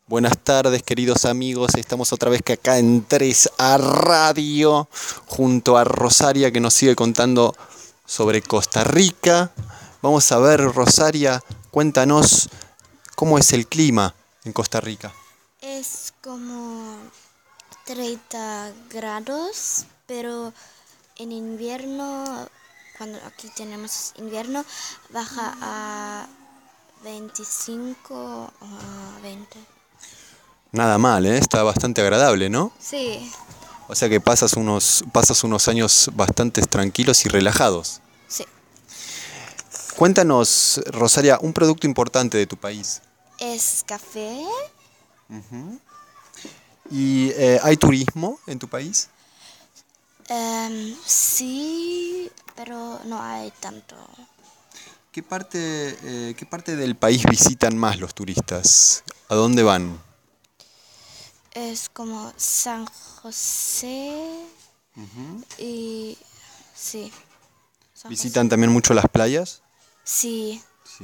Buenas tardes, queridos amigos. Estamos otra vez que acá en 3A Radio junto a Rosaria, que nos sigue contando sobre Costa Rica. Vamos a ver, Rosaria, cuéntanos cómo es el clima en Costa Rica. Es como 30 grados, pero en invierno, cuando aquí tenemos invierno, baja a 25 o a 20. Nada mal, ¿eh? Está bastante agradable, ¿no? Sí, O sea que pasas unos años bastante tranquilos y relajados. sí. Cuéntanos, Rosaria, un producto importante de tu país. Es café. ¿Y hay turismo en tu país? Sí, pero no hay tanto. ¿Qué parte del país visitan más los turistas? ¿A dónde van? Es como San José y sí. San ¿Visitan también mucho las playas? Sí, Sí.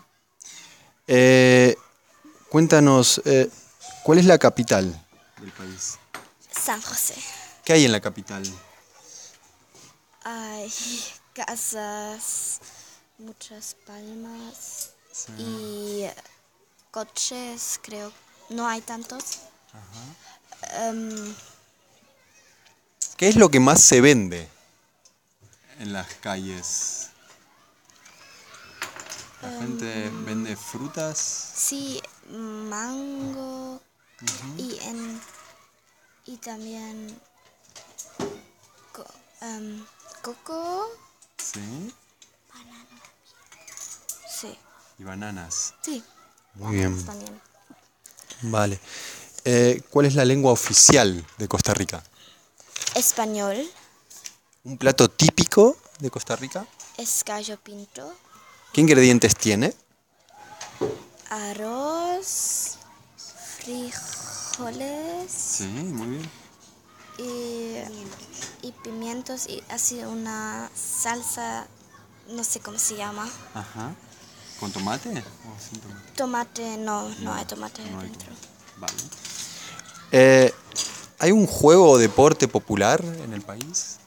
Cuéntanos, ¿cuál es la capital del país? San José. ¿Qué hay en la capital? Hay casas, muchas palmas y coches, creo. No hay tantos. ¿Qué es lo que más se vende en las calles? ¿La gente vende frutas? Sí, mango y también coco. Sí. Sí, Y bananas. sí. Muy bien. También. Vale. ¿Cuál es la lengua oficial de Costa Rica? Español ¿Un plato típico de Costa Rica? es gallo pinto, ¿Qué ingredientes tiene? arroz, frijoles Sí, muy bien. y pimientos y así una salsa, no sé cómo se llama. Ajá. ¿Con tomate? ¿O sin tomate? Tomate, no hay tomate No hay dentro. Vale. ¿Hay un juego o deporte popular en el país?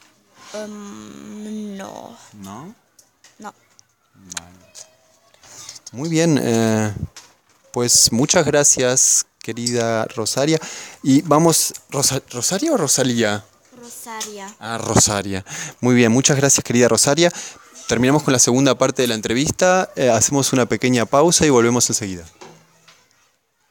No, No. no. Vale. Muy bien. Pues muchas gracias, querida Rosaria. Y vamos, ¿Rosaria o Rosalía? Rosaria. Ah, Rosaria. Muy bien, muchas gracias, querida Rosaria. Terminamos con la segunda parte de la entrevista. Hacemos una pequeña pausa y volvemos enseguida.